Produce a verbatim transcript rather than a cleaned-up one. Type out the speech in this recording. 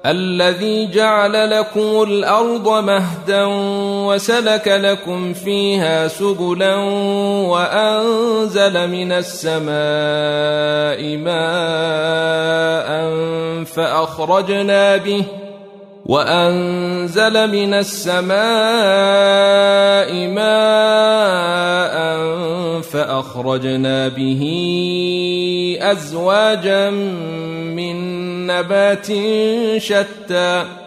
الذي جعل لكم الأرض مهدا وسلك لكم فيها سبلا وأنزل من السماء ماء فأخرجنا به وأنزل من السماء ماء فأخرجنا به أزواجا من نبات شتى